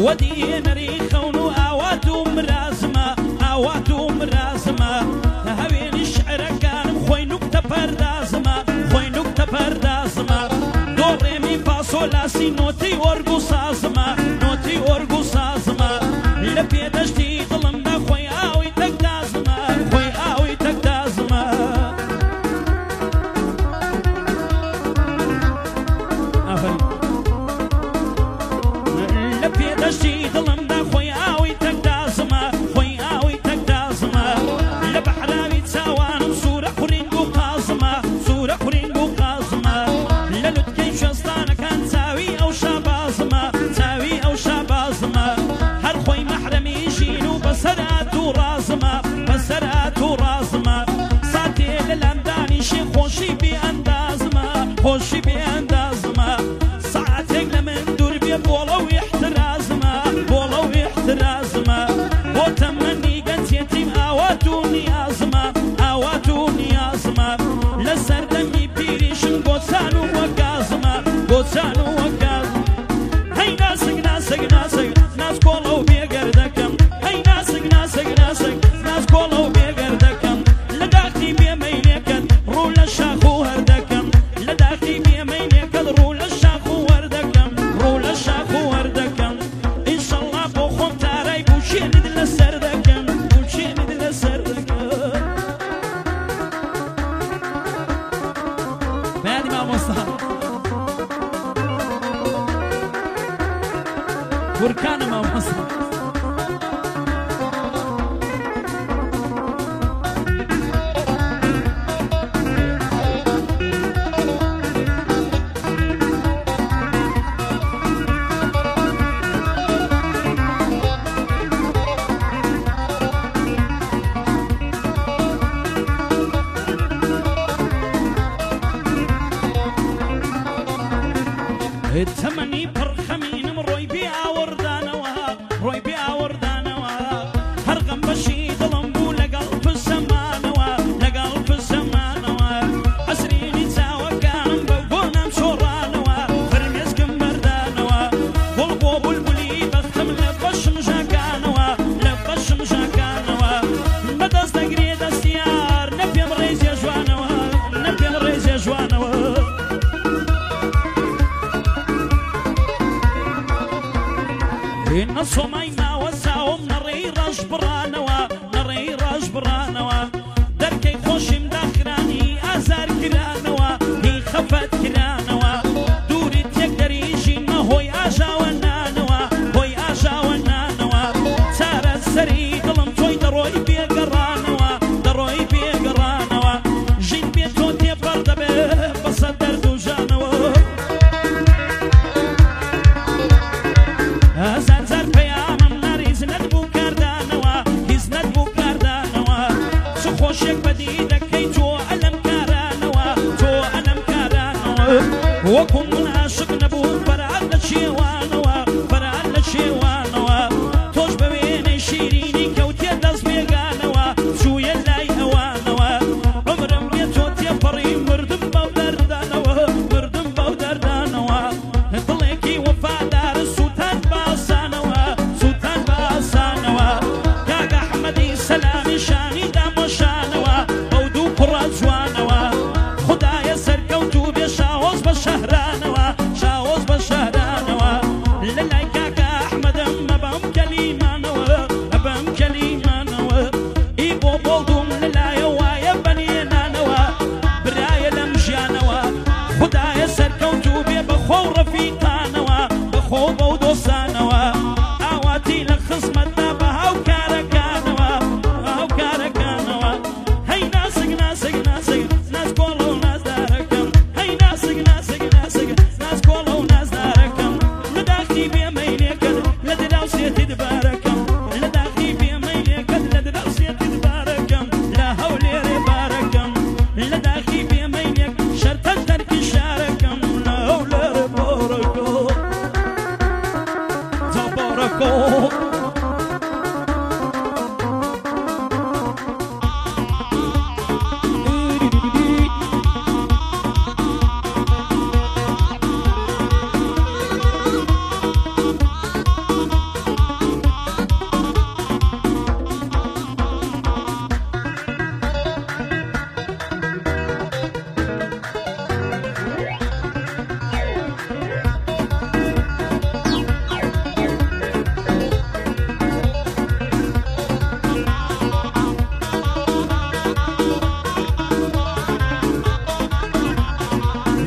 ودي نري خونو آواتو مرازمة آواتو مرازمة هاوين الشعر كان خوي نكتة بردازمة خوي نكتة بردازمة دو ري مي فا صول لا سي نوتي أورغو سازمة نوتي أورغو سازمة لبي دشتي ظلمنا خوي آوي تكدازمة خوي آوي تكدازمة لبي دشتي ظلمنا خوي آوي تكدازمة خوي آوي تكدازمة لبحراوي تساوان صورة قرينجو قازمة صورة قرينجو قازمة للتكي شستانا كان تاوي أو شابازمة تاوي أو شابازمة هر خوي محرمي يجينو بسراتو رازمة بسراتو رازمة ساتي للأمداني شي خوشي بأندازمة خوشي بأندازمة ساعتك لمن دور بي بولو احترازمة بولو احترازمة وتمني قد يتيم آواتو نيازمة آواتو نيازمة لسر دمي بيريشن قوتانو وقازمة قوتانو وقازمة هاي ناسك ناسك ناسك ناس كولو بيقردكم هاي ناسك ناسك ناسك ناس كولو بيقردكم لداخلي بيمينيكن رول الشاخو هردكم لداخلي بيمينيكن رول الشاخو هردكم رول الشاخو هردكم إن شاء الله بوخون تاراي بوشين دل سردكم بوشين دل سردكم بعد ما مصطفى بركان ما مصطفى التمني برخمين من روي بيا وردانوا روي بيا وردانوا هرقم بشي ظلمبو لقلب الزمانوا لقلب الزمانوا عسريني تاوى كان بقونا مشورانوا فرميز كمبردانوا والبو بلبلي بختم لبش مجاكانوا لبش مجاكانوا بدس تقريد السيار نبي مريز يا جوانوا نبي مريز يا جوانوا إن صومينا وساوم نري راج برانوا نري راج برانوا دركي خوش مدخراني أزار كرانوا هي خفت كرانوا دوري تقدري يجين ما هوي آجا ونانوا هوي آجا ونانوا سارة السري قلم توي دروي بيقرانوا دروي بيقرانوا جين بيتو تبرد بصدر دوجانوا زار زار پیامم نریز ندبو کردنوا هیز ندبو کردنوا چو خوشک بدی دکی تو علم کردنوا تو علم کردنوا وکم من عاشق نبو فرعل شیوانوا فرعل شیوانوا توش ببینی شیرینی کوتی دست بیگانوا شوی لای اوانوا عمرم بیتو تی پری مردم بودردنوا مردم بودردنوا طلعکی وفادار سلطان باسانوا سلطان باسانوا كاغا حمدي سلامي شاني دام شانوا بودو قرات جوانوا خدايا سركوتو بشاوز بشهرانوا شاوز بشهرانوا للاي كاغا احمد مبام كليمانوا مبام كليمانوا ايبو بولدوم للاي وايا بنينانوا برايا لمجانوا خدايا سركوتو بخو رفيقانوا بخو بودوسانوا اواتي لخصمتنا بهاو كاركانوا بهاو كاركانوا هاي ناسك ناسك ناسك ناس كولو ناس داركم هاي ناسك ناسك ناسك ناس كولو ناس داركم لداخلي بيمينيكد لدراوسي تدباركم لداخلي بيمينيكد لدراوسي تدباركم لا هولي رباركم لداخلي بيمينيك شرط الترك شاركم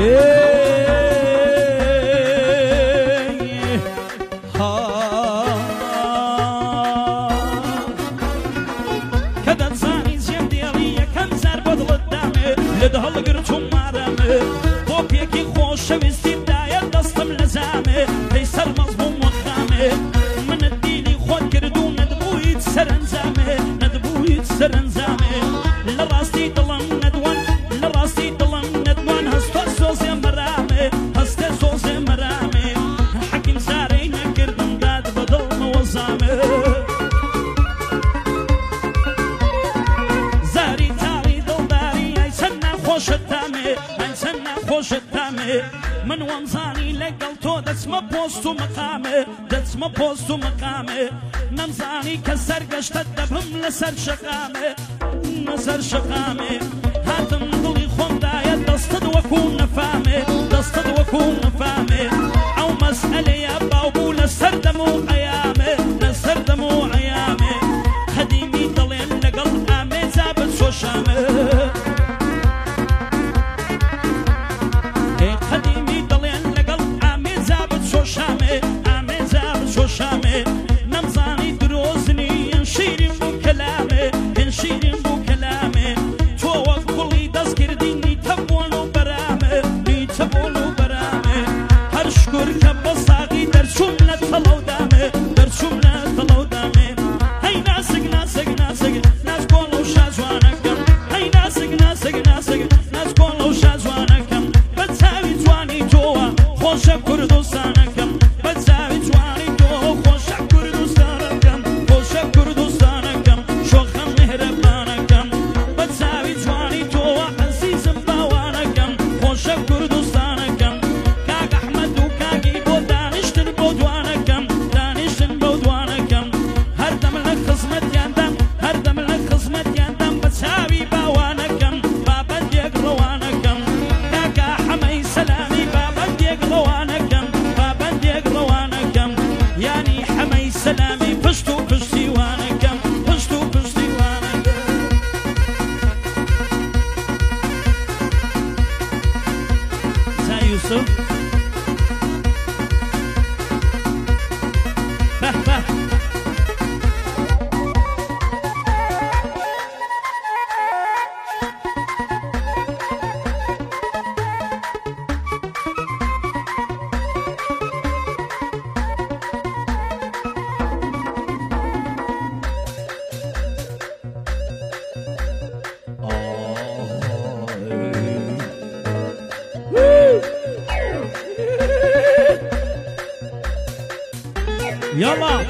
كذا زاني زين ديالي كم زار بدل الدامي لدهل قرتم مارمي بوبيكي خوش ويستي دايا دستم لزامي ليسر مظلوم وخامي من الديني خود كردو ندبويت سرنزامي ندبويت سرنزامي لراستي ضلم ندوان لراستي ضلم ندوان هستو سوزي مرامي هستو سوزي مرامي حكم زارين كردم قاد بدل موزامي من وانزاني لقلتو دسما بوستو مقامي دسما بوستو مقامي نمزاني كسر قشت الدبهم لسر شقامي نسر شقامي هاتم ضلي خندايا دستد وكون نفامي دستد وكون نفامي او مسألة يا باوبو لسر دمو عيامي لسر دمو عيامي خديمي ضلين لقل امي زابت سوشامي شامي نمزاني دروزني انشيرين بو كلامي انشيرين بو كلامي توك كلي دز كرديني تبولو برامي ني تبولو برامي هر شكر كبصاقي درشوم لتلو دامي درشوم لتلو دامي هاي ناسق ناسق ناسق ناس كولو شازوانكم هاي ناسق ناسق ناسق ناس كولو شازوانكم بتساوي تواني جوا خوش كردستانكم بتساوي تواني سلامي پشتو پشتی وانکم پشتو پشتی وانکم زا یوسف به به يلا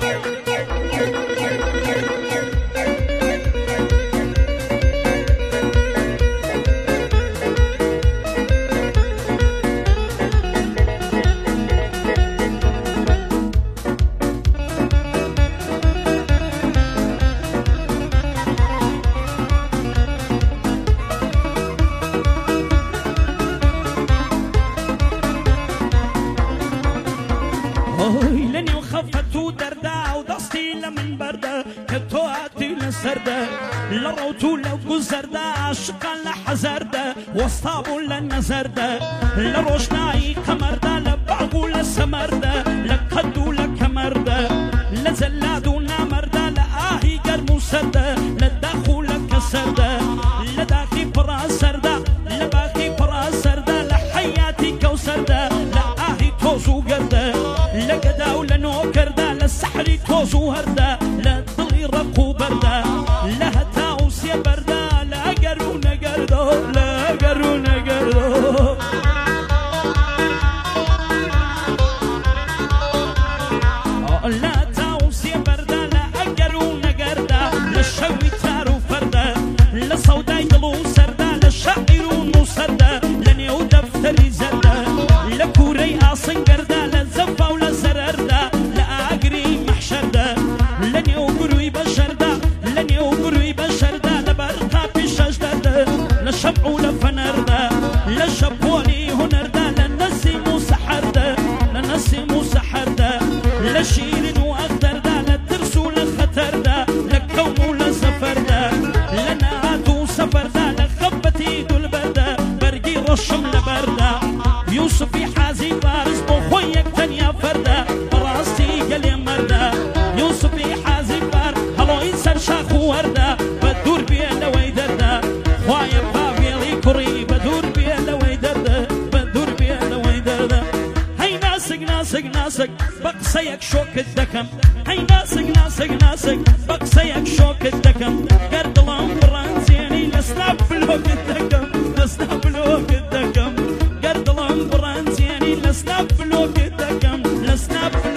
لني وخفتو دردا ودستي لمن بردا كتواتي لسردا لروتو لو زردا عشقا لحزردا وصابو لنزردا لروشناي كمردا لبعقو لسمردا لقدو لكمردا لزلادو نامردا لآهي قرمو سردا لداخو لكسردا لداخي براسردا لباخي براسردا لحياتي كوسردا لآهي توزو قردا لقدا ولنو كردا للسحري توزو هردا لطلي رقو بردا لها تاوسيا بردا لا قرو نقردو لا قرو نقردو لا تاوسيا بردا لا قرو نقردا للشوي تارو فردا لصودا يلو سردا للشاعر ونو سردا لنيو دفتري زردا ناسك ناسك بقسيك شوك الدكم هي ناسك ناسك ناسك بقسيك شوك الدكم قد الامبران زيني لسنا بلوك الدكم لسنا بلوك الدكم قد الامبران زيني لسنا بلوك الدكم لسنا